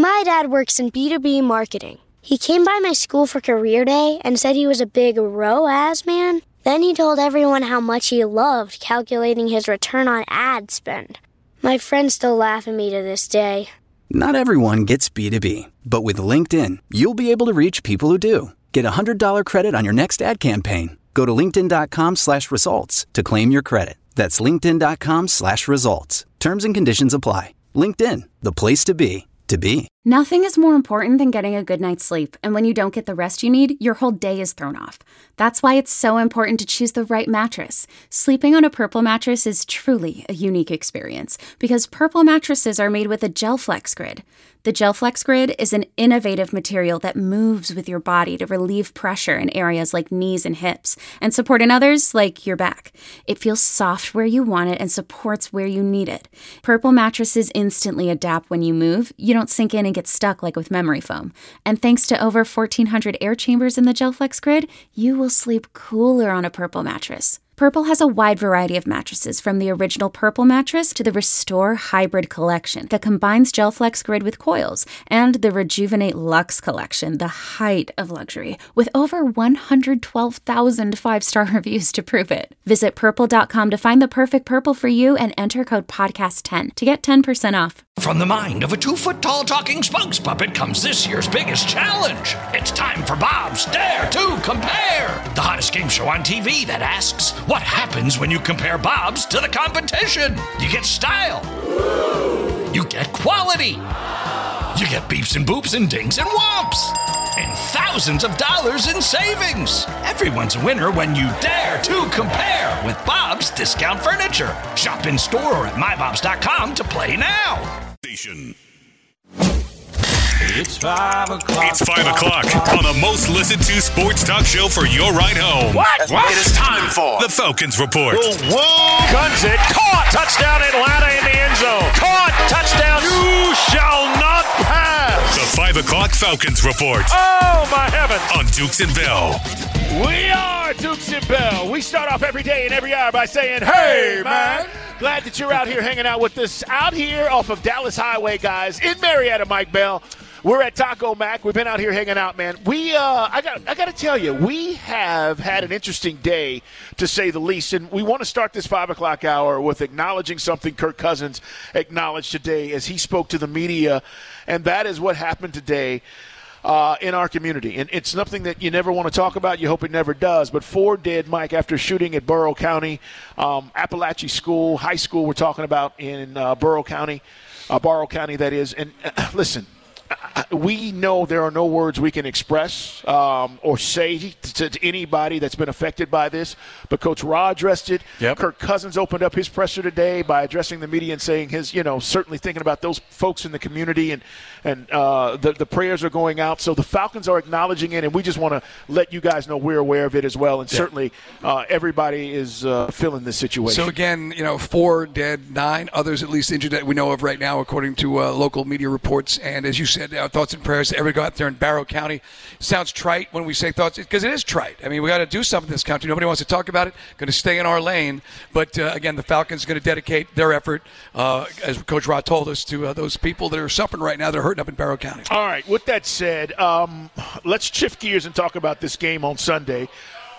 My dad works in B2B marketing. He came by my school for career day and said he was a big ROAS man. Then he told everyone how much he loved calculating his return on ad spend. My friends still laugh at me to this day. Not everyone gets B2B, but with LinkedIn, you'll be able to reach people who do. Get a $100 credit on your next ad campaign. Go to linkedin.com/results to claim your credit. That's linkedin.com/results. Terms and conditions apply. LinkedIn, the place to be, to be. Nothing is more important than getting a good night's sleep, and when you don't get the rest you need, your whole day is thrown off. That's why it's so important to choose the right mattress. Sleeping on a Purple mattress is truly a unique experience, because Purple mattresses are made with a GelFlex Grid. The GelFlex Grid is an innovative material that moves with your body to relieve pressure in areas like knees and hips, and support in others like your back. It feels soft where you want it and supports where you need it. Purple mattresses instantly adapt when you move. You don't sink in and get stuck like with memory foam. And thanks to over 1,400 air chambers in the GelFlex Grid, you will sleep cooler on a Purple mattress. Purple has a wide variety of mattresses, from the original Purple mattress to the Restore Hybrid collection that combines GelFlex Grid with coils, and the Rejuvenate Luxe collection, the height of luxury, with over 112,000 five-star reviews to prove it. Visit purple.com to find the perfect Purple for you and enter code podcast10 to get 10% off. From the mind of a 2-foot-tall talking spokes puppet comes this year's biggest challenge. It's time for Bob's Dare to Compare, the hottest game show on TV that asks, what happens when you compare Bob's to the competition? You get style. You get quality. You get beeps and boops and dings and whomps. And thousands of dollars in savings. Everyone's a winner when you dare to compare with Bob's Discount Furniture. Shop in store or at mybobs.com to play now. It's 5 o'clock. It's 5 o'clock on the most listened to sports talk show for your ride home. What? It is time for the Falcons Report. Whoa! Guns it. Caught. Touchdown Atlanta in the end zone. Caught. Touchdown. You shall not pass. The 5 o'clock Falcons Report. Oh, my heavens. On Dukes and Bell. We are Dukes and Bell. We start off every day and every hour by saying, hey, man. Glad that you're out here hanging out with us out here off of Dallas Highway, guys, in Marietta, Mike Bell. We're at Taco Mac. We've been out here hanging out, man. I got to tell you, we have had an interesting day, to say the least, and we want to start this 5 o'clock hour with acknowledging something Kirk Cousins acknowledged today as he spoke to the media, and that is what happened today in our community. And it's something that you never want to talk about. You hope it never does. But 4 dead, Mike, after shooting at Barrow County, Appalachian School, high school we're talking about in Barrow County, that is. And listen, we know there are no words we can express or say to anybody that's been affected by this, but Coach Ra addressed it. Yep. Kirk Cousins opened up his presser today by addressing the media and saying his, certainly thinking about those folks in the community, and the prayers are going out. So the Falcons are acknowledging it, and we just want to let you guys know we're aware of it as well. And certainly everybody is feeling this situation. So again, 4 dead, 9 others at least injured that we know of right now, according to local media reports. And as you said, our thoughts and prayers to everybody out there in Barrow County. Sounds trite when we say thoughts, because it is trite. I mean, we got to do something in this country. Nobody wants to talk about it. Going to stay in our lane. But again, the Falcons are going to dedicate their effort, as Coach Rod told us, to those people that are suffering right now. They're hurting up in Barrow County. All right. With that said, let's shift gears and talk about this game on Sunday.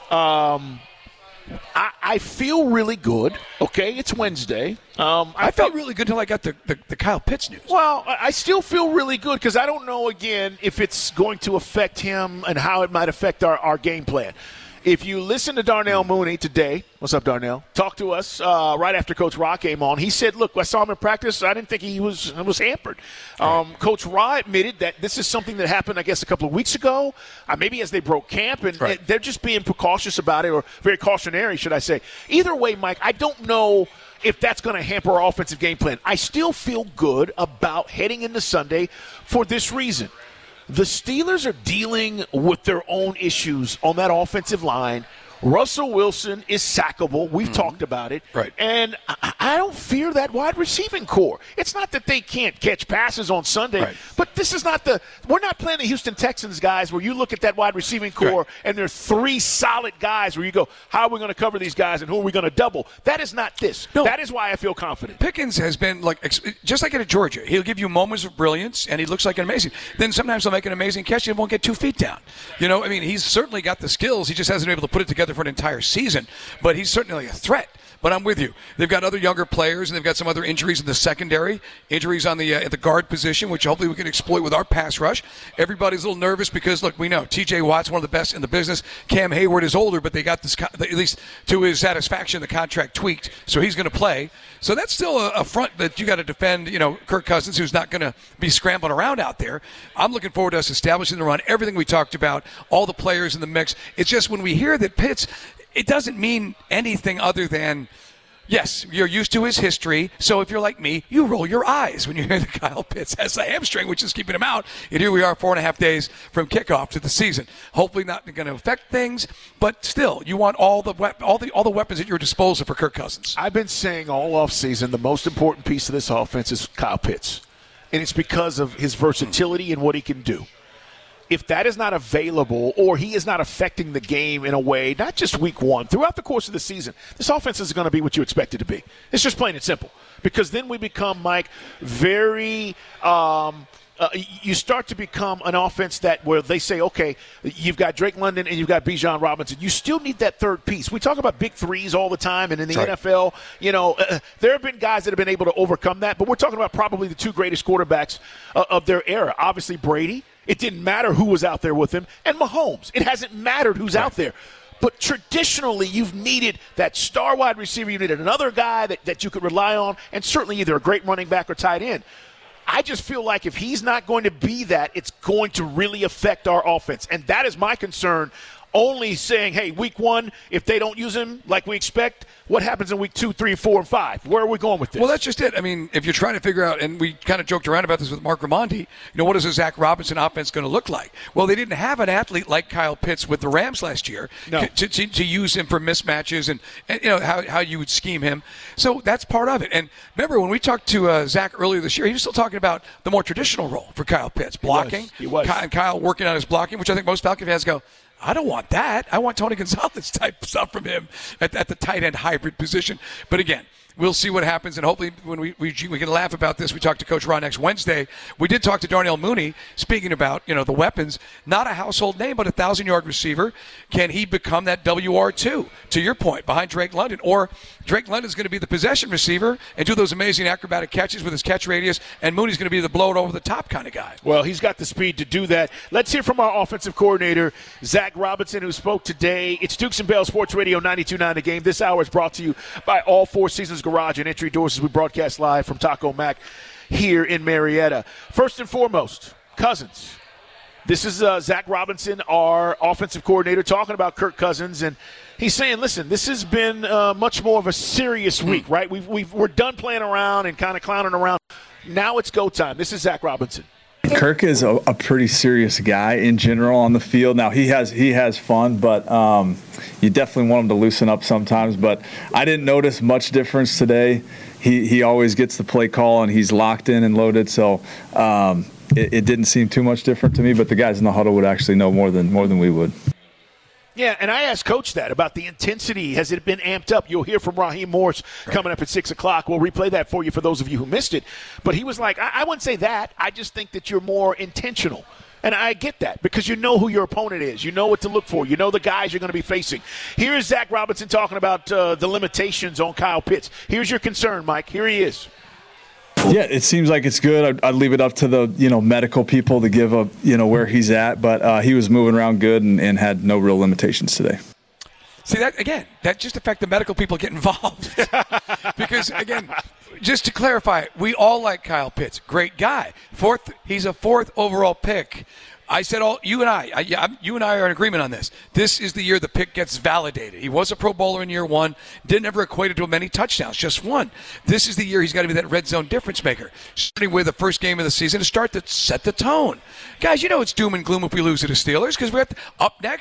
I feel really good. Okay, it's Wednesday. I felt really good until I got the Kyle Pitts news. Well, I still feel really good because I don't know, again, if it's going to affect him and how it might affect our game plan. If you listen to Darnell Mooney today, what's up, Darnell? Talk to us right after Coach Ra came on. He said, look, I saw him in practice. I didn't think he was hampered. Coach Ra admitted that this is something that happened, I guess, a couple of weeks ago, maybe as they broke camp, and they're just being precautious about it, or very cautionary, should I say. Either way, Mike, I don't know if that's going to hamper our offensive game plan. I still feel good about heading into Sunday for this reason. The Steelers are dealing with their own issues on that offensive line Russell Wilson is sackable. We've talked about it. Right. And I don't fear that wide receiving core. It's not that they can't catch passes on Sunday, but this is not we're not playing the Houston Texans, guys, where you look at that wide receiving core and there are 3 solid guys where you go, how are we going to cover these guys and who are we going to double? That is not this. No. That is why I feel confident. Pickens has been just like at Georgia. He'll give you moments of brilliance, and he looks like an amazing. Then sometimes he'll make an amazing catch and won't get 2 feet down. He's certainly got the skills. He just hasn't been able to put it together for an entire season, but he's certainly a threat. But I'm with you. They've got other younger players, and they've got some other injuries in the secondary, injuries on the at the guard position, which hopefully we can exploit with our pass rush. Everybody's a little nervous because, look, we know T.J. Watt's one of the best in the business. Cam Hayward is older, but they got this, at least to his satisfaction, the contract tweaked, so he's going to play. So that's still a front that you got to defend, Kirk Cousins, who's not going to be scrambling around out there. I'm looking forward to us establishing the run, everything we talked about, all the players in the mix. It's just when we hear that Pitts, it doesn't mean anything other than, yes, you're used to his history, so if you're like me, you roll your eyes when you hear that Kyle Pitts has a hamstring, which is keeping him out. And here we are 4.5 days from kickoff to the season. Hopefully not going to affect things, but still, you want all the weapons at your disposal for Kirk Cousins. I've been saying all offseason the most important piece of this offense is Kyle Pitts, and it's because of his versatility and what he can do. If that is not available or he is not affecting the game in a way, not just week 1, throughout the course of the season, this offense is going to be what you expect it to be. It's just plain and simple. Because then we become, Mike, very you start to become an offense where they say, okay, you've got Drake London and you've got Bijan Robinson. You still need that third piece. We talk about big threes all the time, and in the NFL, there have been guys that have been able to overcome that, but we're talking about probably the 2 greatest quarterbacks of their era. Obviously, Brady. It didn't matter who was out there with him. And Mahomes. It hasn't mattered who's out there. But traditionally, you've needed that star wide receiver. You needed another guy that you could rely on, and certainly either a great running back or tight end. I just feel like if he's not going to be that, it's going to really affect our offense. And that is my concern. Only saying, hey, week 1, if they don't use him like we expect, what happens in week 2, 3, 4, and 5? Where are we going with this? Well, that's just it. I mean, if you're trying to figure out, and we kind of joked around about this with Mark Ramondi, what is a Zach Robinson offense going to look like? Well, they didn't have an athlete like Kyle Pitts with the Rams last year to use him for mismatches and how you would scheme him. So that's part of it. And remember, when we talked to Zach earlier this year, he was still talking about the more traditional role for Kyle Pitts, blocking. He was. Kyle working on his blocking, which I think most Falcon fans go, I don't want that. I want Tony Gonzalez type stuff from him at the tight end hybrid position. But again, we'll see what happens, and hopefully when we can laugh about this. We talked to Coach Ron next Wednesday. We did talk to Darnell Mooney, speaking about the weapons. Not a household name, but a 1,000-yard receiver. Can he become that WR2, to your point, behind Drake London? Or Drake London's going to be the possession receiver and do those amazing acrobatic catches with his catch radius, and Mooney's going to be the blow it over the top kind of guy. Well, he's got the speed to do that. Let's hear from our offensive coordinator, Zach Robinson, who spoke today. It's Dukes and Bell Sports Radio 92.9 The Game. This hour is brought to you by All Four Seasons Garage and Entry Doors as we broadcast live from Taco Mac here in Marietta. First and foremost, Cousins. This is Zach Robinson, our offensive coordinator, talking about Kirk Cousins, and he's saying, listen, this has been much more of a serious week, right? We're done playing around and kind of clowning around. Now it's go time. This is Zach Robinson. Kirk is a pretty serious guy in general on the field. Now he has fun, but you definitely want him to loosen up sometimes. But I didn't notice much difference today. He always gets the play call and he's locked in and loaded. So it didn't seem too much different to me. But the guys in the huddle would actually know more than we would. Yeah, and I asked Coach that about the intensity. Has it been amped up? You'll hear from Raheem Morris coming up at 6 o'clock. We'll replay that for you for those of you who missed it. But he was like, I wouldn't say that. I just think that you're more intentional. And I get that because you know who your opponent is. You know what to look for. You know the guys you're going to be facing. Here's Zach Robinson talking about the limitations on Kyle Pitts. Here's your concern, Mike. Here he is. Yeah, it seems like it's good. I'd leave it up to the medical people to give where he's at, but he was moving around good and had no real limitations today. See, that just affects the medical people get involved. Because, again, just to clarify, we all like Kyle Pitts. Great guy. He's a 4th overall pick. I said you and I are in agreement on this. This is the year the pick gets validated. He was a Pro Bowler in year 1, didn't ever equate it to many touchdowns, just 1. This is the year he's got to be that red zone difference maker. Starting with the first game of the season to set the tone. Guys, it's doom and gloom if we lose to the Steelers because we're up next.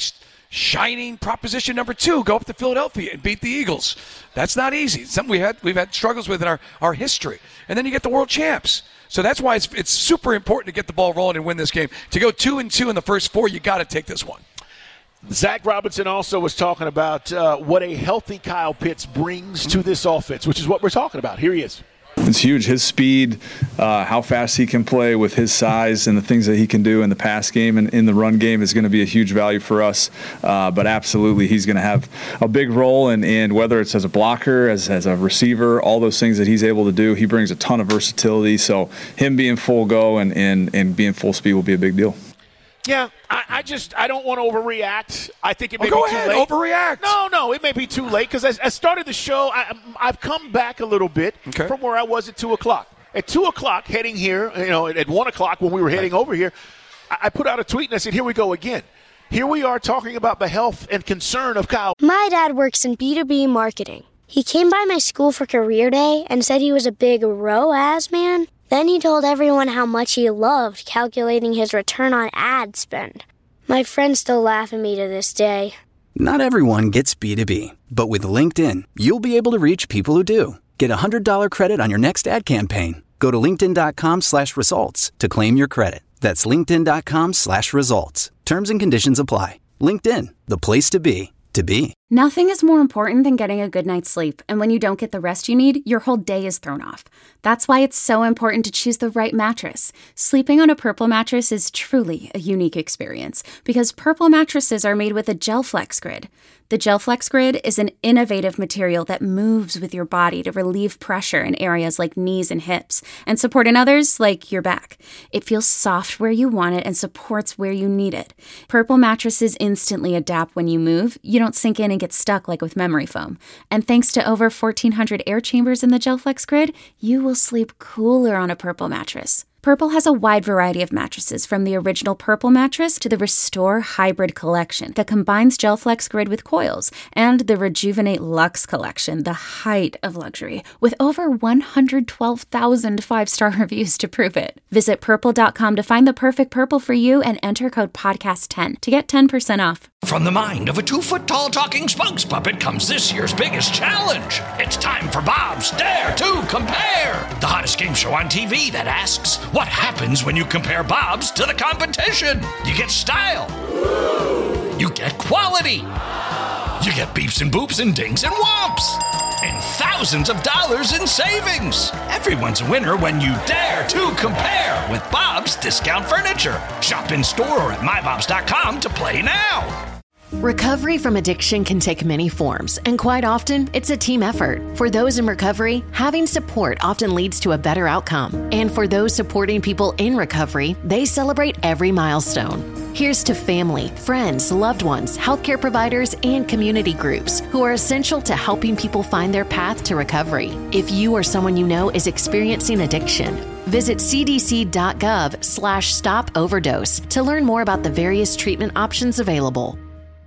shining proposition number 2, go up to Philadelphia and beat the Eagles. That's not easy. It's something we've had struggles with in our history. And then you get the world champs. So that's why it's super important to get the ball rolling and win this game. To go 2-2 in the first 4, you got to take this one. Zach Robinson also was talking about what a healthy Kyle Pitts brings to this offense, which is what we're talking about. Here he is. It's huge. His speed, how fast he can play with his size and the things that he can do in the pass game and in the run game is going to be a huge value for us. But absolutely, he's going to have a big role, and whether it's as a blocker, as a receiver, all those things that he's able to do, he brings a ton of versatility. So him being full go and being full speed will be a big deal. Yeah, I don't want to overreact. I think it may be go too ahead, late. Overreact. No, it may be too late because I started the show. I've come back a little bit from where I was at 2 o'clock. At 2 o'clock, heading here, at 1 o'clock when we were heading over here, I put out a tweet and I said, here we go again. Here we are talking about the health and concern of Kyle. My dad works in B2B marketing. He came by my school for career day and said he was a big ROAS man. Then he told everyone how much he loved calculating his return on ad spend. My friends still laugh at me to this day. Not everyone gets B2B, but with LinkedIn, you'll be able to reach people who do. Get a $100 credit on your next ad campaign. Go to linkedin.com/results to claim your credit. That's linkedin.com/results. Terms and conditions apply. LinkedIn, the place to be, to be. Nothing is more important than getting a good night's sleep, and when you don't get the rest you need, your whole day is thrown off. That's why it's so important to choose the right mattress. Sleeping on a Purple mattress is truly a unique experience because Purple mattresses are made with a GelFlex Grid. The GelFlex Grid is an innovative material that moves with your body to relieve pressure in areas like knees and hips and support in others like your back. It feels soft where you want it and supports where you need it. Purple mattresses instantly adapt when you move. You don't sink in and get stuck like with memory foam. And thanks to over 1,400 air chambers in the GelFlex Grid, you will sleep cooler on a Purple mattress. Purple has a wide variety of mattresses, from the original Purple mattress to the Restore Hybrid collection that combines GelFlex Grid with coils, and the Rejuvenate Luxe collection, the height of luxury, with over 112,000 five-star reviews to prove it. Visit Purple.com to find the perfect Purple for you and enter code podcast10 to get 10% off. From the mind of a 2-foot-tall talking spokes puppet comes this year's biggest challenge. It's time for Bob's Dare to Compare, the hottest game show on TV that asks, what happens when you compare Bob's to the competition? You get style. You get quality. You get beeps and boops and dings and whomps. And thousands of dollars in savings. Everyone's a winner when you dare to compare with Bob's Discount Furniture. Shop in store or at mybobs.com to play now. Recovery from addiction can take many forms, and quite often, it's a team effort. For those in recovery, having support often leads to a better outcome. And for those supporting people in recovery, they celebrate every milestone. Here's to family, friends, loved ones, healthcare providers, and community groups who are essential to helping people find their path to recovery. If you or someone you know is experiencing addiction, visit cdc.gov/stop overdose to learn more about the various treatment options available.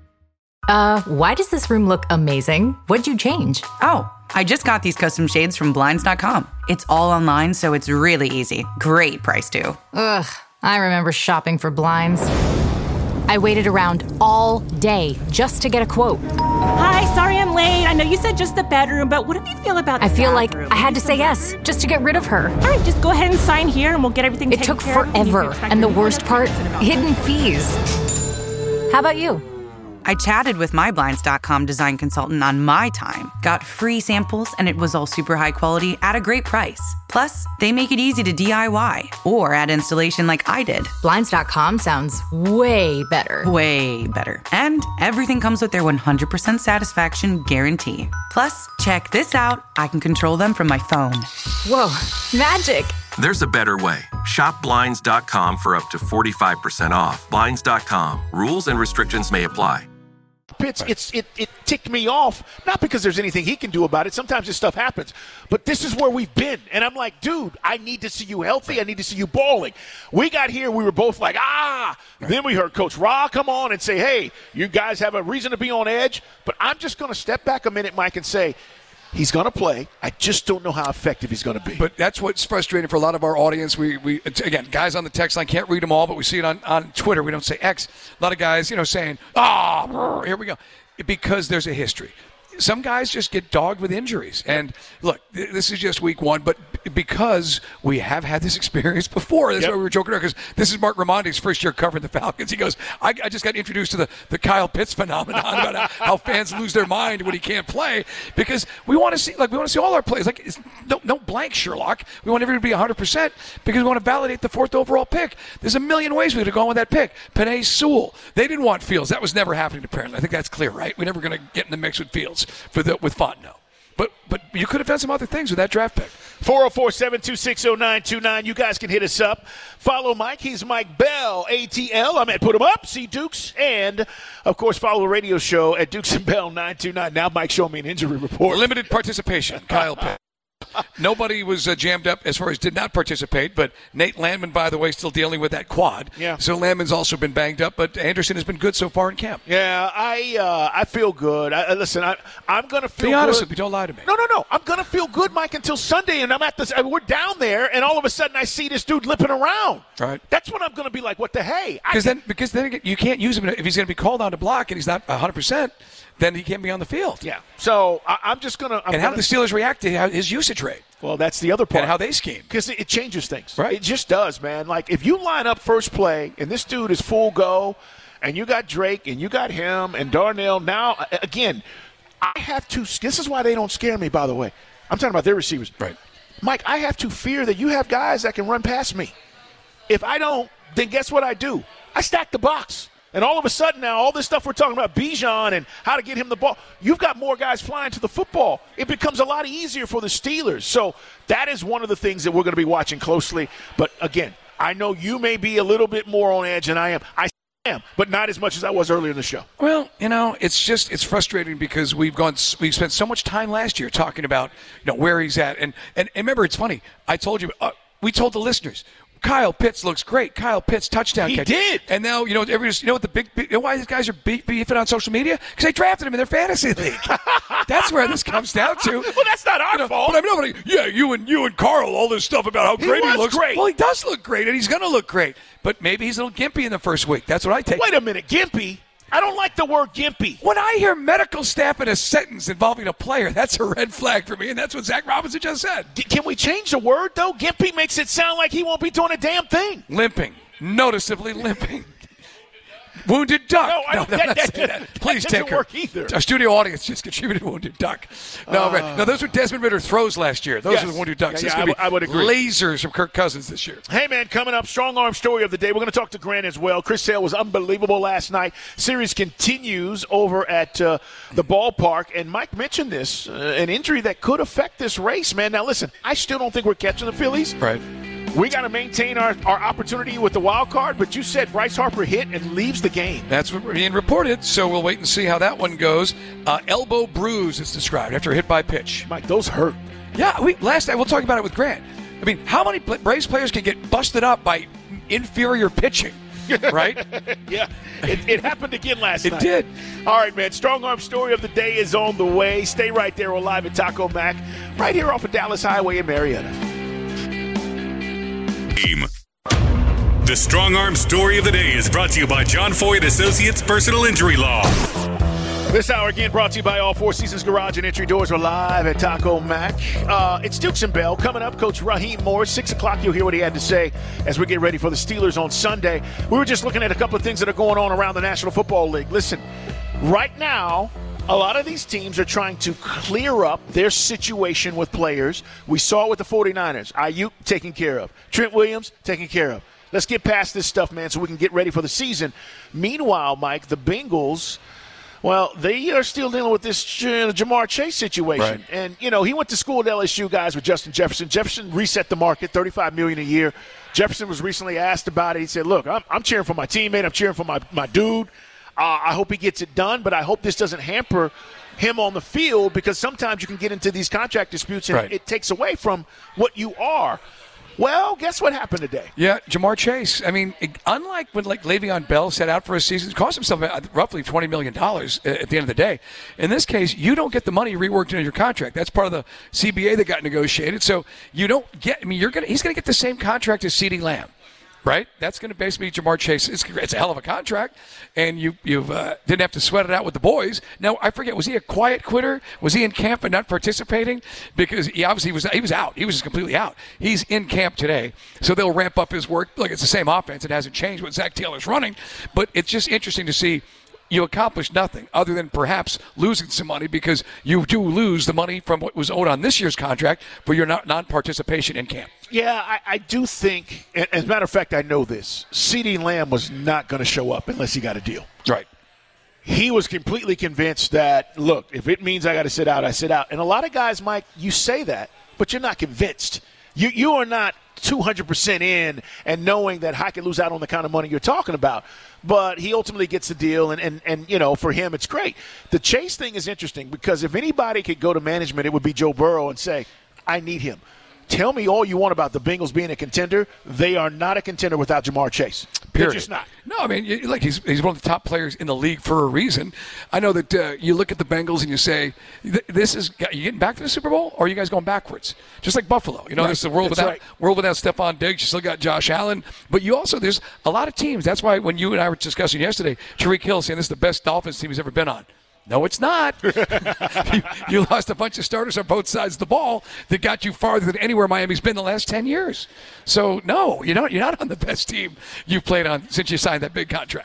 Why does this room look amazing? What'd you change? Oh, I just got these custom shades from Blinds.com. It's all online, so it's really easy. Great price, too. Ugh, I remember shopping for blinds. I waited around all day just to get a quote. Hi, sorry I'm late. I know you said just the bedroom, but what do you feel about the I feel bathroom? like I had to say yes just to get rid of her. All right, just go ahead and sign here and we'll get everything taken care of. It took forever, and the worst part, hidden fees. How about you? I chatted with my Blinds.com design consultant on my time, got free samples, and it was all super high quality at a great price. Plus, they make it easy to DIY or add installation like I did. Blinds.com sounds way better. Way better. And everything comes with their 100% satisfaction guarantee. Plus, check this out. I can control them from my phone. Whoa, magic. There's a better way. Shop Blinds.com for up to 45% off. Blinds.com. Rules and restrictions may apply. Pitts, it ticked me off, not because there's anything he can do about it. Sometimes this stuff happens. But this is where we've been. And I'm like, dude, I need to see you healthy. I need to see you balling. We got here, we were both like, Then we heard Coach Ra come on and say, hey, you guys have a reason to be on edge. But I'm just going to step back a minute, Mike, and say, He's going to play. I just don't know how effective he's going to be. But that's what's frustrating for a lot of our audience. We again, guys on the text line, can't read them all, but we see it on Twitter. We don't say X. A lot of guys, saying, here we go. Because there's a history. Some guys just get dogged with injuries. And look, this is just week one, but because we have had this experience before, that's why we were joking around, because this is Mark Ramondi's first year covering the Falcons. He goes, I just got introduced to the Kyle Pitts phenomenon about how fans lose their mind when he can't play, because we want to see all our plays. Like, no blank Sherlock. We want everybody to be 100% because we want to validate the 4th overall pick. There's a million ways we could have gone with that pick. Penei Sewell. They didn't want Fields. That was never happening apparently. I think that's clear, right? We're never going to get in the mix with Fields with Fontenot. But you could have done some other things with that draft pick. 404-726-0929. You guys can hit us up. Follow Mike. He's Mike Bell, ATL. I'm at Put 'em Up, C Dukes. And, of course, follow the radio show at Dukes and Bell 929. Now Mike showing me an injury report. Limited participation, Kyle Pitts. Nobody was jammed up as far as did not participate, but Nate Landman, by the way, still dealing with that quad. Yeah. So Landman's also been banged up, but Anderson has been good so far in camp. Yeah, I feel good. Listen, I'm going to feel good. Be honest with me. Don't lie to me. No. I'm going to feel good, Mike, until Sunday, and we're down there, and all of a sudden I see this dude lipping around. Right. That's when I'm going to be like, what the hey? Because then again, you can't use him if he's going to be called on to block and he's not 100%. Then he can't be on the field. Yeah. So I'm just going to – And how do the Steelers react to his usage rate? Well, that's the other part. And how they scheme. Because it changes things. Right. It just does, man. Like, if you line up first play and this dude is full go and you got Drake and you got him and Darnell, now, again, I have to – this is why they don't scare me, by the way. I'm talking about their receivers. Right. Mike, I have to fear that you have guys that can run past me. If I don't, then guess what I do? I stack the box. And all of a sudden now, all this stuff we're talking about, Bijan and how to get him the ball, you've got more guys flying to the football. It becomes a lot easier for the Steelers. So that is one of the things that we're going to be watching closely. But, again, I know you may be a little bit more on edge than I am. I am, but not as much as I was earlier in the show. Well, it's frustrating because we've spent so much time last year talking about where he's at. And remember, it's funny. I told you, we told the listeners, Kyle Pitts looks great. Kyle Pitts touchdown catch. He did. And now, everybody's, what why these guys are beefing on social media? Because they drafted him in their fantasy league. That's where this comes down to. Well, that's not our fault. But you and Carl, all this stuff about how great he looks. Great. Well, he does look great, and he's going to look great. But maybe he's a little gimpy in the first week. That's what I take. Wait a minute, gimpy? I don't like the word gimpy. When I hear medical staff in a sentence involving a player, that's a red flag for me, and that's what Zach Robinson just said. Can we change the word, though? Gimpy makes it sound like he won't be doing a damn thing. Limping. Noticeably limping. Wounded duck. No, Please that take doesn't her. work either. Our studio audience just contributed Wounded Duck. No, those were Desmond Ridder throws last year. Those were the Wounded Ducks. I would agree. Lasers from Kirk Cousins this year. Hey, man, coming up, strong arm story of the day. We're going to talk to Grant as well. Chris Sale was unbelievable last night. Series continues over at the ballpark. And Mike mentioned this, an injury that could affect this race, man. Now, listen, I still don't think we're catching the Phillies. Right. We got to maintain our opportunity with the wild card, but you said Bryce Harper hit and leaves the game. That's what being reported, so we'll wait and see how that one goes. Elbow bruise, it's described, after a hit by pitch. Mike, those hurt. Yeah, last night, we'll talk about it with Grant. I mean, how many Braves players can get busted up by inferior pitching, right? Yeah, it happened again last night. It did. All right, man, strong arm story of the day is on the way. Stay right there. We're live at Taco Mac, right here off of Dallas Highway in Marietta. The Strong Arm Story of the Day is brought to you by John Foy & Associates Personal Injury Law. This hour again brought to you by All Four Seasons Garage and Entry Doors. We're live at Taco Mac. It's Dukes and Bell. Coming up, Coach Raheem Morris. 6 o'clock, you'll hear what he had to say as we get ready for the Steelers on Sunday. We were just looking at a couple of things that are going on around the National Football League. Listen, right now, a lot of these teams are trying to clear up their situation with players. We saw it with the 49ers. Ayuk taken care of. Trent Williams taken care of. Let's get past this stuff, man, so we can get ready for the season. Meanwhile, Mike, the Bengals, well, they are still dealing with this Jamar Chase situation. Right. And, he went to school at LSU, guys, with Justin Jefferson. Jefferson reset the market, $35 million a year. Jefferson was recently asked about it. He said, look, I'm cheering for my teammate. I'm cheering for my dude. I hope he gets it done, but I hope this doesn't hamper him on the field, because sometimes you can get into these contract disputes and it takes away from what you are. Well, guess what happened today? Yeah, Jamar Chase. I mean, unlike when Le'Veon Bell set out for a season, it cost himself roughly $20 million at the end of the day. In this case, you don't get the money reworked into your contract. That's part of the CBA that got negotiated. So you don't get. I mean, he's going to get the same contract as CeeDee Lamb. Right? That's going to basically be Jamar Chase. It's a hell of a contract, and you didn't have to sweat it out with the boys. Now, I forget, was he a quiet quitter? Was he in camp and not participating? Because he obviously he was out. He was just completely out. He's in camp today, so they'll ramp up his work. Look, it's the same offense. It hasn't changed what Zach Taylor's running, but it's just interesting to see you accomplish nothing other than perhaps losing some money, because you do lose the money from what was owed on this year's contract for your non-participation in camp. Yeah, I do think, as a matter of fact, I know this. CeeDee Lamb was not going to show up unless he got a deal. Right. He was completely convinced that, look, if it means I got to sit out, I sit out. And a lot of guys, Mike, you say that, but you're not convinced. You are not 200% in and knowing that I could lose out on the kind of money you're talking about. But he ultimately gets the deal, and you know, for him, it's great. The Chase thing is interesting because if anybody could go to management, it would be Joe Burrow and say, I need him. Tell me all you want about the Bengals being a contender. They are not a contender without Jamar Chase. They're just not. No, I mean, he's one of the top players in the league for a reason. I know that you look at the Bengals and you say, "This is you getting back to the Super Bowl, or are you guys going backwards?" Just like Buffalo, you know, This is a world without Stephon Diggs. You still got Josh Allen, but you also there's a lot of teams. That's why when you and I were discussing yesterday, Tariq Hill saying this is the best Dolphins team he's ever been on. No, it's not. You lost a bunch of starters on both sides of the ball that got you farther than anywhere Miami's been the last 10 years. So, no, you're not on the best team you've played on since you signed that big contract.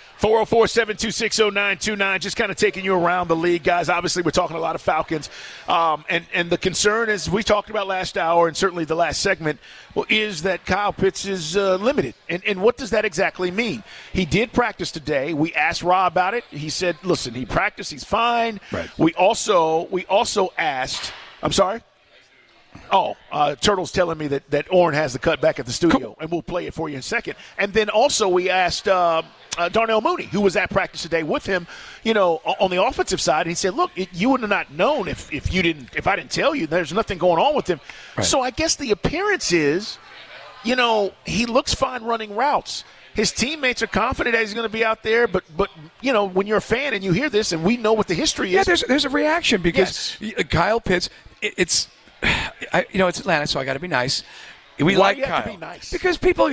404-726-0929, just kind of taking you around the league, guys. Obviously, we're talking a lot of Falcons. And the concern, as we talked about last hour and certainly the last segment, is that Kyle Pitts is limited. And what does that exactly mean? He did practice today. We asked Rob about it. He said, listen, he practiced. He's fine. Right. We also asked – I'm sorry? Turtle's telling me that Orrin has the cut back at the studio, and we'll play it for you in a second. And then also we asked Darnell Mooney, who was at practice today with him, you know, on the offensive side. And he said, look, you would have not known if I didn't tell you. There's nothing going on with him. Right. So I guess the appearance is, you know, he looks fine running routes. His teammates are confident that he's going to be out there, but you know, when you're a fan and you hear this, and we know what the history is. Yeah, there's a reaction because Kyle Pitts, it's Atlanta, so I got to be nice. We Why like do you have Kyle to be nice? because people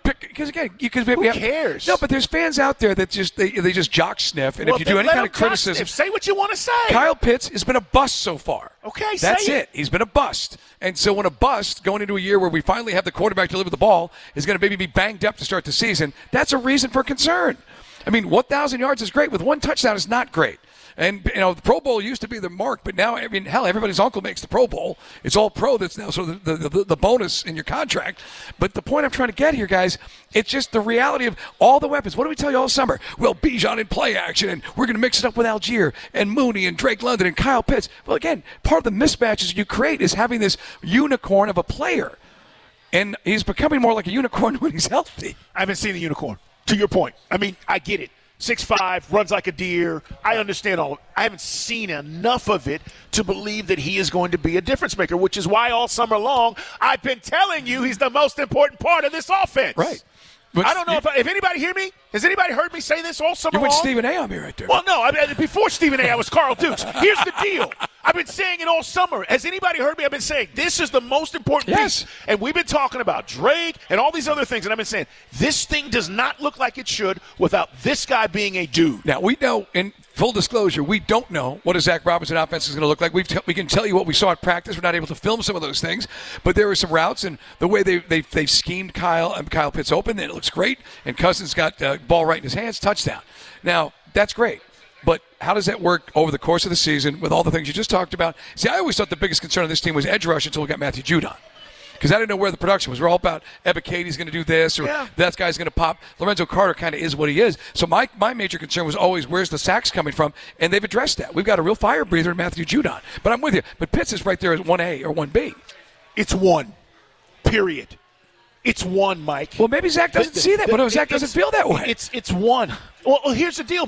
who cares? No, but there's fans out there that they just jock sniff, and if you do any kind of criticism, say what you want to say. Kyle Pitts has been a bust so far. Okay, that's say it. He's been a bust, and so when a bust going into a year where we finally have the quarterback to live with the ball is going to maybe be banged up to start the season, that's a reason for concern. I mean, 1,000 yards is great. With one touchdown is not great. And, you know, the Pro Bowl used to be the mark, but now, I mean, hell, everybody's uncle makes the Pro Bowl. It's all pro. That's now sort of the bonus in your contract. But the point I'm trying to get here, guys, it's just the reality of all the weapons. What do we tell you all summer? Well, Bijan in play action, and we're going to mix it up with Algier and Mooney and Drake London and Kyle Pitts. Well, again, part of the mismatches you create is having this unicorn of a player. And he's becoming more like a unicorn when he's healthy. I haven't seen a unicorn, to your point. I mean, I get it. 6'5", runs like a deer. I understand all of it. I haven't seen enough of it to believe that he is going to be a difference maker, which is why all summer long I've been telling you he's the most important part of this offense. Right. I don't know if anybody hear me. Has anybody heard me say this all summer long? You went Stephen A on me right there. Well, no. I mean, before Stephen A, I was Carl Dukes. Here's the deal. I've been saying it all summer. Has anybody heard me? I've been saying this is the most important piece. And we've been talking about Drake and all these other things. And I've been saying this thing does not look like it should without this guy being a dude. Now, we know, in full disclosure, we don't know what a Zach Robinson offense is going to look like. We can tell you what we saw at practice. We're not able to film some of those things. But there were some routes, and the way they've schemed Kyle Pitts open, and it looks great. And Cousins got the ball right in his hands, touchdown. Now, that's great. But how does that work over the course of the season with all the things you just talked about? See, I always thought the biggest concern of this team was edge rush until we got Matthew Judon. Because I didn't know where the production was. We're all about Ebiketie going to do this or that guy's going to pop. Lorenzo Carter kind of is what he is. So my major concern was always where's the sacks coming from, and they've addressed that. We've got a real fire breather in Matthew Judon. But I'm with you. But Pitts is right there at 1A or 1B. It's 1, period. It's 1, Mike. Well, maybe Zach doesn't see that, but Zach doesn't feel that way. It's 1. Well, here's the deal then.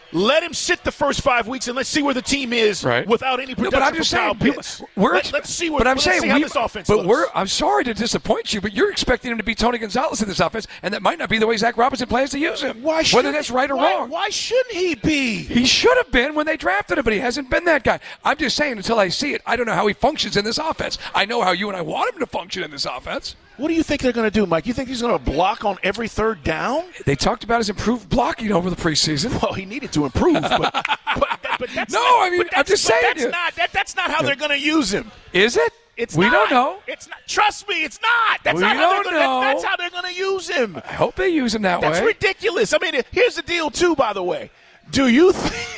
Let him sit the first 5 weeks, and let's see where the team is without any production. But I'm just saying, let's see where. Let's see how this offense looks. I'm sorry to disappoint you, but you're expecting him to be Tony Gonzalez in this offense, and that might not be the way Zach Robinson plans to use him. Whether that's right or wrong. Why shouldn't he be? He should have been when they drafted him, but he hasn't been that guy. I'm just saying, until I see it, I don't know how he functions in this offense. I know how you and I want him to function in this offense. What do you think they're going to do, Mike? You think he's going to block on every third down? They talked about his improved blocking over the preseason. Well, he needed to improve, but that's I'm just saying. That's not how they're going to use him. Is it? We don't know. It's not. Trust me, it's not. That's how they're going to use him. I hope they use him that way. That's ridiculous. I mean, here's the deal, too, by the way. Do you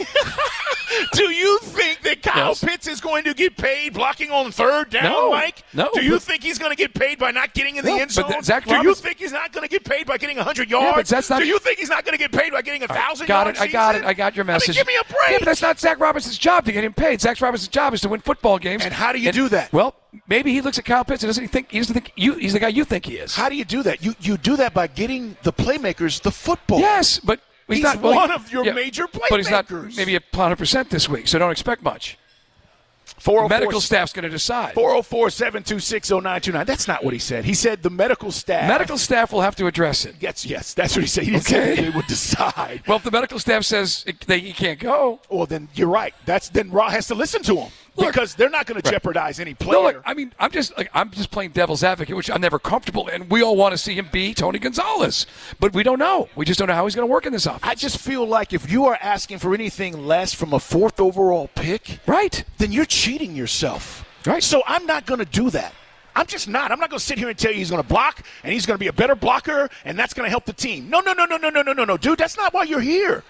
think that Kyle Pitts is going to get paid blocking on third down, Mike? No. Do you think he's going to get paid by not getting in the end zone? Do you think he's not going to get paid by getting 100 yards? Do you think he's not going to get paid by getting 1,000 yards? I got your message. I mean, give me a break. Yeah, but that's not Zach Robinson's job to get him paid. Zach Robinson's job is to win football games. And how do you do that? Well, maybe he looks at Kyle Pitts and doesn't think he's the guy you think he is. How do you do that? You do that by getting the playmakers the football. Yes, but he's not one of your major playmakers. But he's not maybe 100% this week, so don't expect much. Medical staff's going to decide. 404-726-0929. That's not what he said. He said the medical staff. Medical staff will have to address it. Yes, that's what he said. He didn't say they would decide. Well, if the medical staff says he can't go. Well, then you're right. Then Raw has to listen to him. Because they're not going to jeopardize any player. No, look, I mean, I'm just playing devil's advocate, which I'm never comfortable in. We all want to see him be Tony Gonzalez, but we don't know. We just don't know how he's going to work in this offense. I just feel like if you are asking for anything less from a 4th overall pick, then you're cheating yourself. Right. So I'm not going to do that. I'm just not. I'm not going to sit here and tell you he's going to block and he's going to be a better blocker and that's going to help the team. No, dude. That's not why you're here.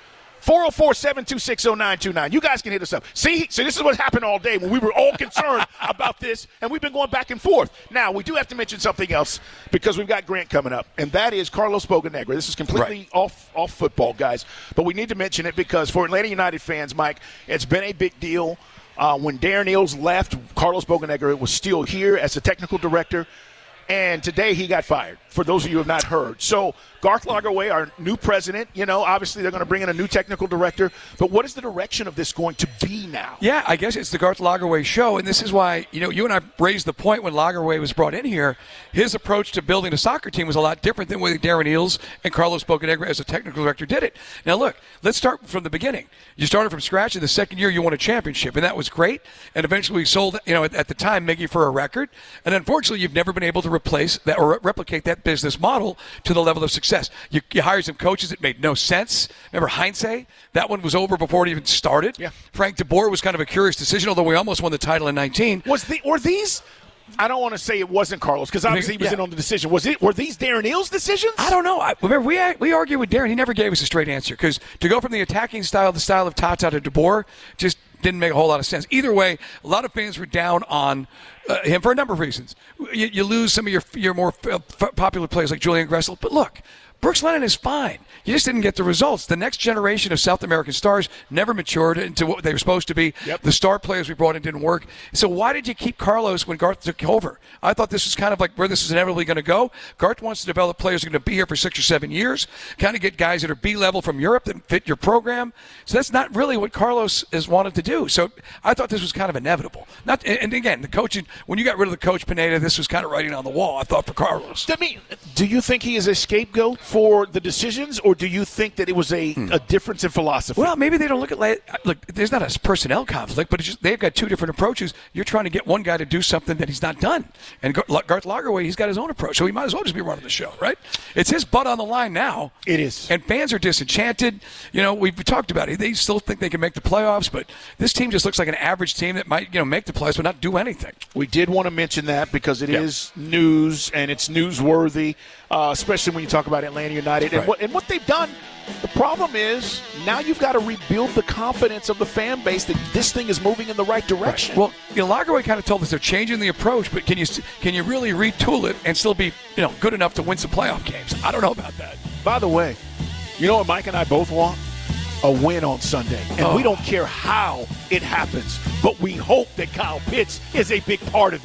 404-726-0929. You guys can hit us up. See, so this is what happened all day when we were all concerned about this, and we've been going back and forth. Now, we do have to mention something else because we've got Grant coming up, and that is Carlos Bocanegra. This is completely off football, guys, but we need to mention it because for Atlanta United fans, Mike, it's been a big deal. When Darren Eales left, Carlos Bocanegra was still here as the technical director. And today he got fired, for those of you who have not heard. So Garth Lagerwey, our new president, obviously they're going to bring in a new technical director. But what is the direction of this going to be now? Yeah, I guess it's the Garth Lagerwey show. And this is why, you and I raised the point when Lagerwey was brought in here. His approach to building a soccer team was a lot different than the way Darren Eales and Carlos Bocanegra as a technical director did it. Now, look, let's start from the beginning. You started from scratch. In the second year, you won a championship, and that was great. And eventually we sold, at the time, Miggy for a record. And unfortunately, you've never been able to replace that or replicate that business model to the level of success. You hired some coaches that made no sense. Remember Heinze? That one was over before it even started. Yeah. Frank DeBoer was kind of a curious decision, although we almost won the title in 19. Were these? I don't want to say it wasn't Carlos because obviously he was in on the decision. Were these Darren Eales' decisions? I don't know. Remember, we argued with Darren. He never gave us a straight answer because to go from the attacking style, the style of Tata to DeBoer, just didn't make a whole lot of sense. Either way, a lot of fans were down on him for a number of reasons. You lose some of your more popular players like Julian Gressel. But look, Brooks Lennon is fine. You just didn't get the results. The next generation of South American stars never matured into what they were supposed to be. Yep. The star players we brought in didn't work. So why did you keep Carlos when Garth took over? I thought this was kind of like where this is inevitably going to go. Garth wants to develop players who are going to be here for 6 or 7 years, kind of get guys that are B-level from Europe that fit your program. So that's not really what Carlos has wanted to do. So I thought this was kind of inevitable. And again, the coaching, when you got rid of the coach Pineda, this was kind of writing on the wall, I thought, for Carlos. Do you think he is a scapegoat for the decisions, or do you think that it was a difference in philosophy? Well, maybe they don't look at look, there's not a personnel conflict, but it's just they've got two different approaches. You're trying to get one guy to do something that he's not done. And Garth Lagerwey, he's got his own approach, so he might as well just be running the show, right? It's his butt on the line now. It is. And fans are disenchanted. We've talked about it. They still think they can make the playoffs, but this team just looks like an average team that might make the playoffs but not do anything. We did want to mention that because it is news and it's newsworthy, especially when you talk about Atlanta United. Right. And what they've done, the problem is now you've got to rebuild the confidence of the fan base that this thing is moving in the right direction. Right. Well, Lagerwey kind of told us they're changing the approach, but can you really retool it and still be good enough to win some playoff games? I don't know about that. By the way, you know what Mike and I both want? A win on Sunday. And we don't care how it happens, but we hope that Kyle Pitts is a big part of it.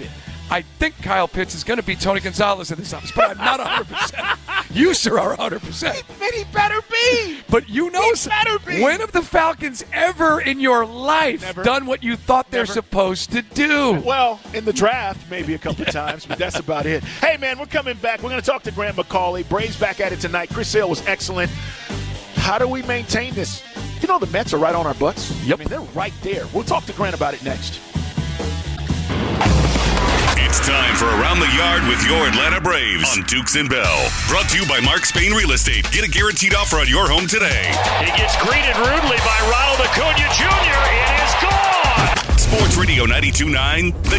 I think Kyle Pitts is going to be Tony Gonzalez in this office, but I'm not 100%. You, sir, are 100%. He better be. But you know, when have the Falcons ever in your life done what you thought they're supposed to do? Well, in the draft, maybe a couple of times, but that's about it. Hey, man, we're coming back. We're going to talk to Grant McAuley. Braves back at it tonight. Chris Sale was excellent. How do we maintain this? You know, the Mets are right on our butts. Yep. I mean, they're right there. We'll talk to Grant about it next. It's time for Around the Yard with your Atlanta Braves on Dukes and Bell. Brought to you by Mark Spain Real Estate. Get a guaranteed offer on your home today. He gets greeted rudely by Ronald Acuna Jr. It is gone. Sports Radio 92.9, The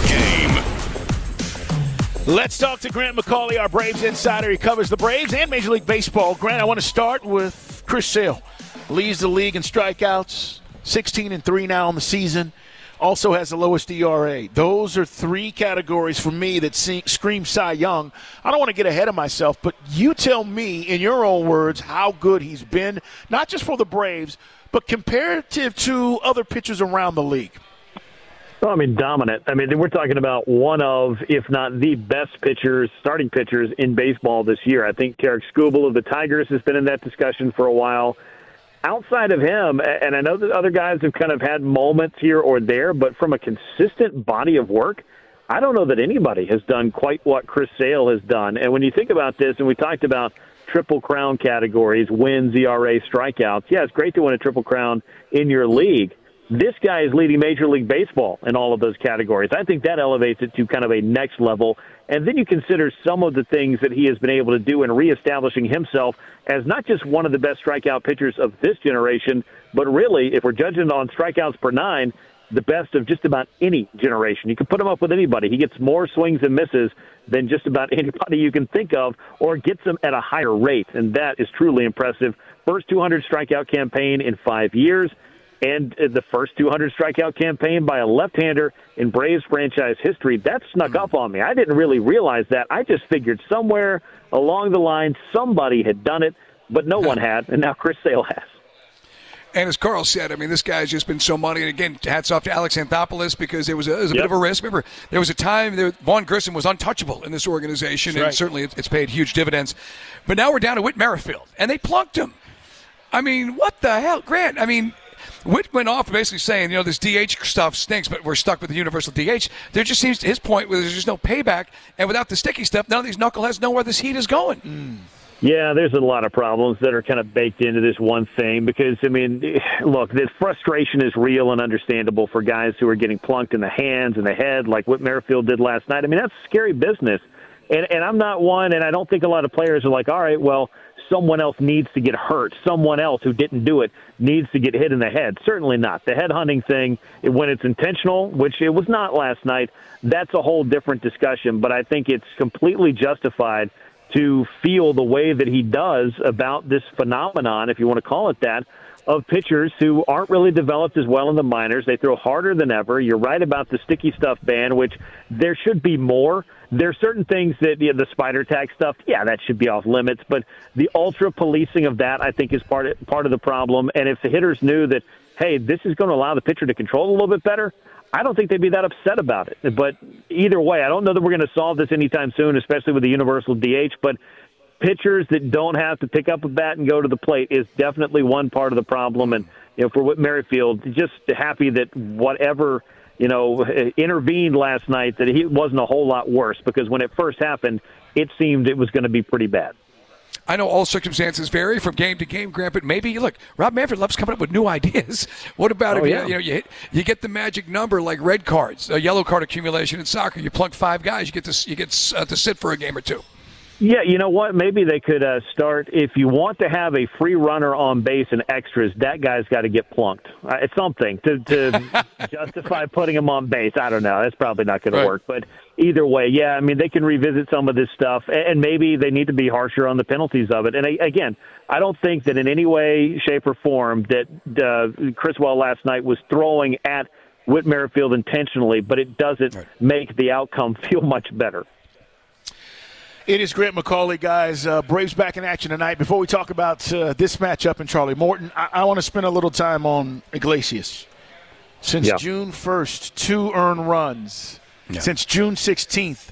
Game. Let's talk to Grant McAuley, our Braves insider. He covers the Braves and Major League Baseball. Grant, I want to start with Chris Sale. Leads the league in strikeouts, 16-3 now on the season. Also has the lowest ERA. Those are three categories for me that scream Cy Young. I don't want to get ahead of myself, but you tell me, in your own words, how good he's been, not just for the Braves, but comparative to other pitchers around the league. Well, I mean, dominant. I mean, we're talking about one of, if not the best pitchers, starting pitchers in baseball this year. I think Tarik Skubal of the Tigers has been in that discussion for a while. Outside of him, and I know that other guys have kind of had moments here or there, but from a consistent body of work, I don't know that anybody has done quite what Chris Sale has done. And when you think about this, and we talked about Triple Crown categories, wins, ERA, strikeouts, yeah, it's great to win a Triple Crown in your league. This guy is leading Major League Baseball in all of those categories. I think that elevates it to kind of a next level. And then you consider some of the things that he has been able to do in reestablishing himself as not just one of the best strikeout pitchers of this generation, but really, if we're judging on strikeouts per nine, the best of just about any generation. You can put him up with anybody. He gets more swings and misses than just about anybody you can think of, or gets them at a higher rate, and that is truly impressive. First 200 strikeout campaign in 5 years, and the first 200 strikeout campaign by a left-hander in Braves franchise history. That snuck up on me. I didn't really realize that. I just figured somewhere along the line somebody had done it, but no one had, and now Chris Sale has. And as Carl said, I mean, this guy's just been so money. And again, hats off to Alex Anthopoulos because it was a bit of a risk. Remember, there was a time Vaughn Grissom was untouchable in this organization, and certainly it's paid huge dividends. But now we're down to Whit Merrifield, and they plunked him. I mean, what the hell? Grant, I mean, Whit went off basically saying, you know, this DH stuff stinks, but we're stuck with the universal DH. There just seems, his point was there's just no payback, and without the sticky stuff, none of these knuckleheads know where this heat is going. Yeah, there's a lot of problems that are kind of baked into this one thing because, I mean, look, this frustration is real and understandable for guys who are getting plunked in the hands and the head like Whit Merrifield did last night. I mean, that's scary business. And I'm not one, and I don't think a lot of players are like, all right, well, someone else needs to get hurt. Someone else who didn't do it needs to get hit in the head. Certainly not. The head hunting thing, when it's intentional, which it was not last night, that's a whole different discussion. But I think it's completely justified to feel the way that he does about this phenomenon, if you want to call it that, of pitchers who aren't really developed as well in the minors. They throw harder than ever. You're right about the sticky stuff ban, which there should be more. There are certain things that, the spider tag stuff, yeah, that should be off limits. But the ultra policing of that, I think, is part of the problem. And if the hitters knew that, hey, this is going to allow the pitcher to control a little bit better, I don't think they'd be that upset about it. But either way, I don't know that we're going to solve this anytime soon, especially with the universal DH. But pitchers that don't have to pick up a bat and go to the plate is definitely one part of the problem. And, for Whit Merrifield, just happy that whatever, intervened last night, that he wasn't a whole lot worse, because when it first happened, it seemed it was going to be pretty bad. I know all circumstances vary from game to game, Grant, but maybe, look, Rob Manfred loves coming up with new ideas. What about you get the magic number like red cards, a yellow card accumulation in soccer. You plunk 5 guys, you get to sit for a game or two. Yeah, you know what? Maybe they could start, if you want to have a free runner on base and extras, that guy's got to get plunked. It's something to justify putting him on base. I don't know. That's probably not going to work. But either way, yeah, I mean, they can revisit some of this stuff, and maybe they need to be harsher on the penalties of it. And again, I don't think that in any way, shape, or form that Criswell last night was throwing at Whit Merrifield intentionally, but it doesn't make the outcome feel much better. It is Grant McAuley, guys. Braves back in action tonight. Before we talk about this matchup and Charlie Morton, I want to spend a little time on Iglesias. Since June 1st, 2 earned runs, Since June 16th,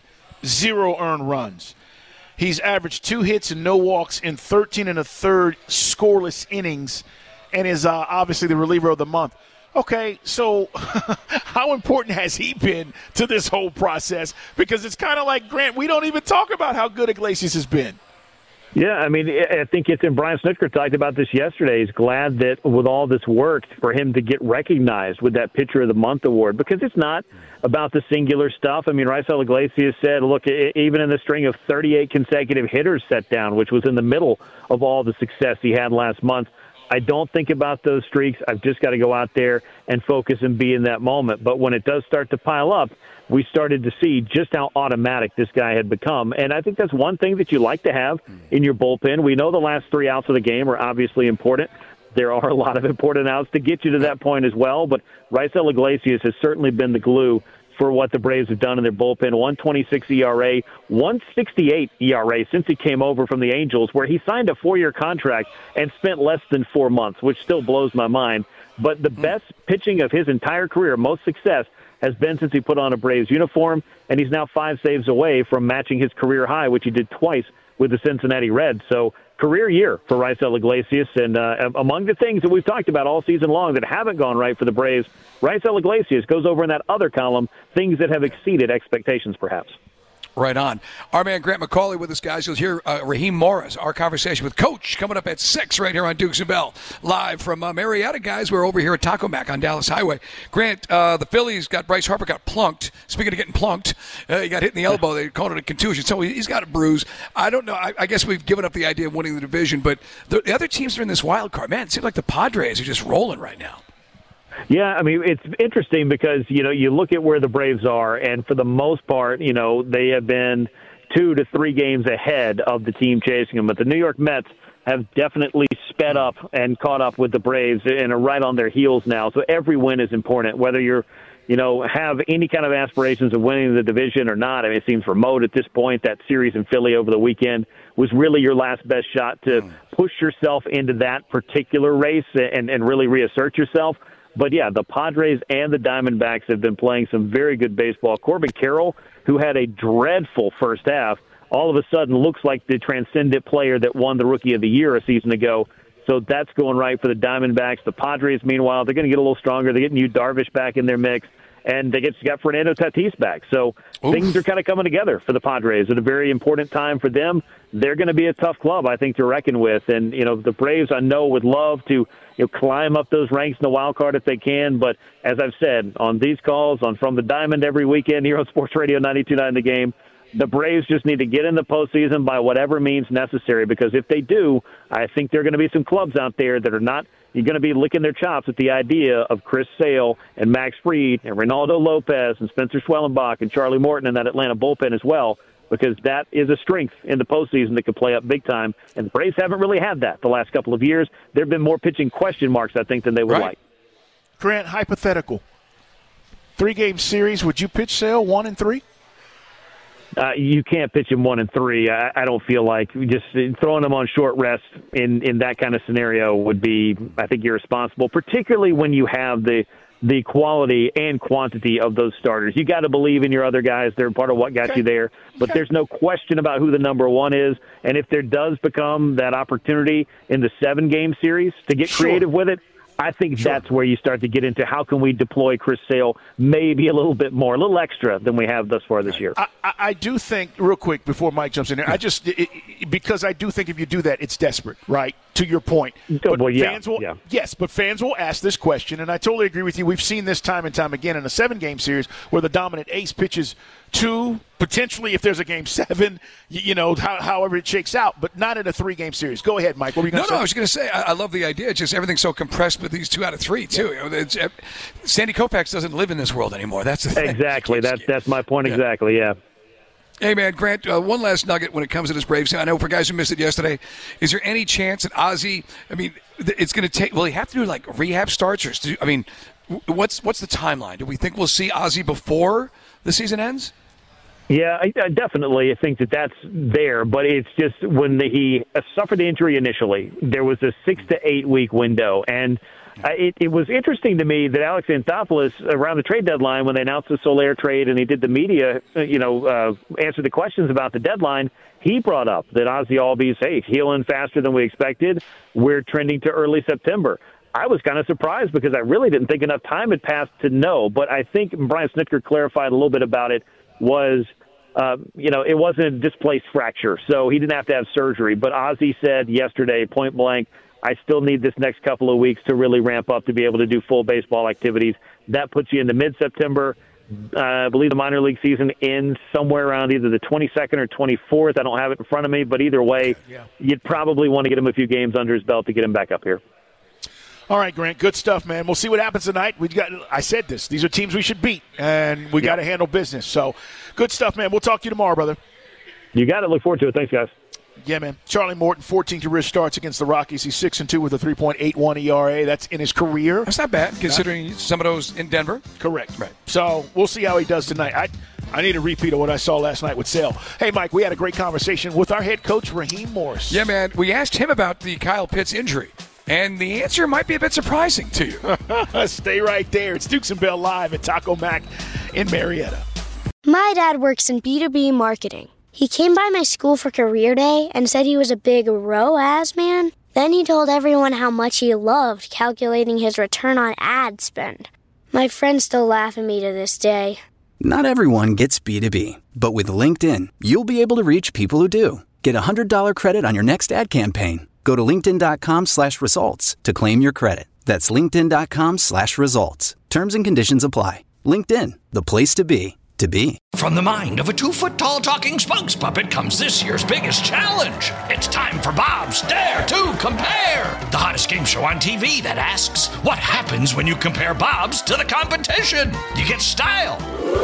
0 earned runs. He's averaged 2 hits and no walks in 13 1/3 scoreless innings and is obviously the reliever of the month. Okay, so how important has he been to this whole process? Because it's kind of like, Grant, we don't even talk about how good Iglesias has been. Yeah, I mean, I think it's in Brian Snitker talked about this yesterday. He's glad that with all this work for him to get recognized with that Pitcher of the Month award, because it's not about the singular stuff. I mean, Raisel Iglesias said, look, even in the string of 38 consecutive hitters set down, which was in the middle of all the success he had last month, I don't think about those streaks. I've just got to go out there and focus and be in that moment. But when it does start to pile up, we started to see just how automatic this guy had become. And I think that's one thing that you like to have in your bullpen. We know the last 3 outs of the game are obviously important. There are a lot of important outs to get you to that point as well. But Raisel Iglesias has certainly been the glue for what the Braves have done in their bullpen. 1.26 ERA, 1.68 ERA since he came over from the Angels, where he signed a 4-year contract and spent less than 4 months, which still blows my mind. But the best pitching of his entire career, most success, has been since he put on a Braves uniform, and he's now 5 saves away from matching his career high, which he did twice with the Cincinnati Reds. So career year for Raisel Iglesias, and among the things that we've talked about all season long that haven't gone right for the Braves, Raisel Iglesias goes over in that other column, things that have exceeded expectations perhaps. Right on. Our man Grant McCauley with us, guys. You'll hear Raheem Morris, our conversation with Coach, coming up at 6 right here on Dukes and Bell. Live from Marietta, guys. We're over here at Taco Mac on Dallas Highway. Grant, the Phillies got Bryce Harper got plunked. Speaking of getting plunked, he got hit in the elbow. They called it a contusion. So he's got a bruise. I don't know. I guess we've given up the idea of winning the division, but the other teams are in this wild card. Man, it seems like the Padres are just rolling right now. Yeah, I mean, it's interesting because, you look at where the Braves are, and for the most part, they have been 2 to 3 games ahead of the team chasing them. But the New York Mets have definitely sped up and caught up with the Braves and are right on their heels now. So every win is important, whether you're, have any kind of aspirations of winning the division or not. I mean, it seems remote at this point. That series in Philly over the weekend was really your last best shot to push yourself into that particular race and really reassert yourself. But, yeah, the Padres and the Diamondbacks have been playing some very good baseball. Corbin Carroll, who had a dreadful first half, all of a sudden looks like the transcendent player that won the Rookie of the Year a season ago. So that's going right for the Diamondbacks. The Padres, meanwhile, they're going to get a little stronger. They're getting Yu Darvish back in their mix, and they got Fernando Tatis back. So things are kind of coming together for the Padres at a very important time for them. They're going to be a tough club, I think, to reckon with. And, the Braves, I know, would love to climb up those ranks in the wild card if they can. But as I've said, on these calls, on From the Diamond every weekend here on Sports Radio 92.9 The Game, the Braves just need to get in the postseason by whatever means necessary, because if they do, I think there are going to be some clubs out there that are not going to be licking their chops at the idea of Chris Sale and Max Fried and Reynaldo Lopez and Spencer Schwellenbach and Charlie Morton in that Atlanta bullpen as well, because that is a strength in the postseason that could play up big time. And the Braves haven't really had that the last couple of years. There have been more pitching question marks, I think, than they would like. Grant, hypothetical. 3-game series, would you pitch Sale 1 and 3? You can't pitch him 1 and 3. I don't feel like just throwing him on short rest in that kind of scenario would be, I think, irresponsible, particularly when you have the quality and quantity of those starters. You got to believe in your other guys. They're part of what got you there. But there's no question about who the number 1 is. And if there does become that opportunity in the 7-game series to get creative with it, I think that's where you start to get into how can we deploy Chris Sale maybe a little bit more, a little extra than we have thus far this year. I do think, real quick, before Mike jumps in there, because I do think if you do that, it's desperate, right, to your point. But fans will, yes, but fans will ask this question, and I totally agree with you. We've seen this time and time again in a 7-game series where the dominant ace pitches 2, potentially if there's a game 7, however it shakes out, but not in a 3-game series. Go ahead, Mike. What were you going to say? No, I was going to say, I love the idea. It's just everything's so compressed with these 2 out of 3, too. Yeah. Sandy Koufax doesn't live in this world anymore. That's the thing. Exactly. That's my point exactly, yeah. Hey, man, Grant, one last nugget when it comes to this Braves. I know for guys who missed it yesterday, is there any chance that Ozzie, it's going to take, will he have to do, rehab starts? What's the timeline? Do we think we'll see Ozzie before the season ends? Yeah, I definitely think that's there, but it's just when he suffered the injury initially, there was a 6 to 8 week window, and it was interesting to me that Alex Anthopoulos, around the trade deadline, when they announced the Soler trade and he did the media, answer the questions about the deadline, he brought up that Ozzie Albies, hey, healing faster than we expected. We're trending to early September. I was kind of surprised because I really didn't think enough time had passed to know, but I think Brian Snitker clarified a little bit about it. Was, it wasn't a displaced fracture, so he didn't have to have surgery. But Ozzie said yesterday, point blank, I still need this next couple of weeks to really ramp up to be able to do full baseball activities. That puts you into mid-September. I believe the minor league season ends somewhere around either the 22nd or 24th. I don't have it in front of me, but either way, you'd probably want to get him a few games under his belt to get him back up here. All right, Grant, good stuff, man. We'll see what happens tonight. I said this. These are teams we should beat, and we got to handle business. So, good stuff, man. We'll talk to you tomorrow, brother. You got it. Look forward to it. Thanks, guys. Yeah, man. Charlie Morton, 14 career starts against the Rockies. He's 6-2 with a 3.81 ERA. That's in his career. That's not bad, considering some of those in Denver. Correct. Right. So, we'll see how he does tonight. I need a repeat of what I saw last night with Sale. Hey, Mike, we had a great conversation with our head coach, Raheem Morris. Yeah, man. We asked him about the Kyle Pitts injury. And the answer might be a bit surprising to you. Stay right there. It's Dukes and Bell live at Taco Mac in Marietta. My dad works in B2B marketing. He came by my school for career day and said he was a big ROAS man. Then he told everyone how much he loved calculating his return on ad spend. My friends still laugh at me to this day. Not everyone gets B2B, but with LinkedIn, you'll be able to reach people who do. Get a $100 credit on your next ad campaign. Go to linkedin.com/results to claim your credit. That's linkedin.com/results. Terms and conditions apply. LinkedIn, the place to be, to be. From the mind of a 2-foot-tall talking spokes puppet comes this year's biggest challenge. It's time for Bob's Dare to Compare, the hottest game show on TV that asks, what happens when you compare Bob's to the competition? You get style.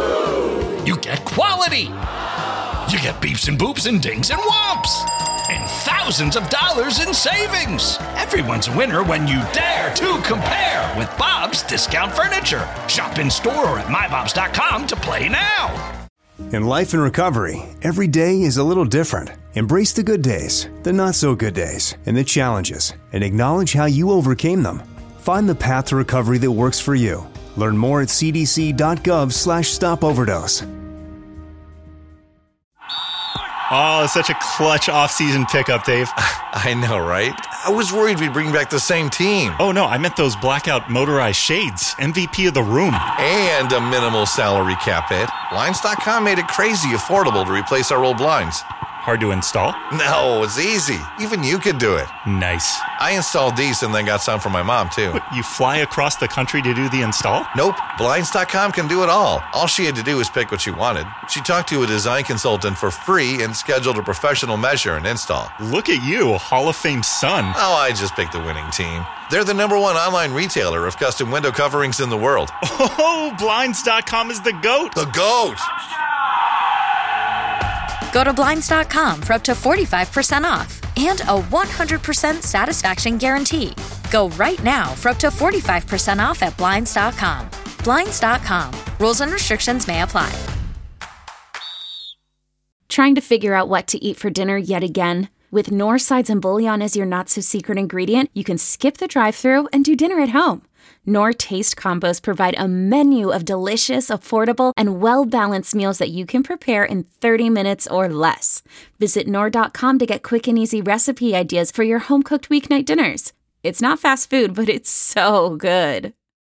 You get quality. You get beeps and boops and dings and whomps. And thousands of dollars in savings. Everyone's a winner when you dare to compare with Bob's Discount Furniture. Shop in store or at mybobs.com to play now. In life and recovery, every day is a little different. Embrace the good days, the not so good days, and the challenges, and acknowledge how you overcame them. Find the path to recovery that works for you. Learn more at cdc.gov/stopoverdose. Oh, such a clutch off-season pickup, Dave. I know, right? I was worried we'd bring back the same team. Oh, no, I meant those blackout motorized shades. MVP of the room. And a minimal salary cap hit. Blinds.com made it crazy affordable to replace our old blinds. Hard to install? No, it's easy. Even you could do it. Nice. I installed these and then got some for my mom, too. What, you fly across the country to do the install? Nope. Blinds.com can do it all. All she had to do was pick what she wanted. She talked to a design consultant for free and scheduled a professional measure and install. Look at you, Hall of Fame son. Oh, I just picked the winning team. They're the #1 online retailer of custom window coverings in the world. Oh, Blinds.com is the GOAT. The GOAT. Go to Blinds.com for up to 45% off and a 100% satisfaction guarantee. Go right now for up to 45% off at Blinds.com. Blinds.com. Rules and restrictions may apply. Trying to figure out what to eat for dinner yet again? With Knorr sides and bouillon as your not-so-secret ingredient, you can skip the drive-thru and do dinner at home. Knorr Taste Combos provide a menu of delicious, affordable, and well-balanced meals that you can prepare in 30 minutes or less. Visit Knorr.com to get quick and easy recipe ideas for your home-cooked weeknight dinners. It's not fast food, but it's so good.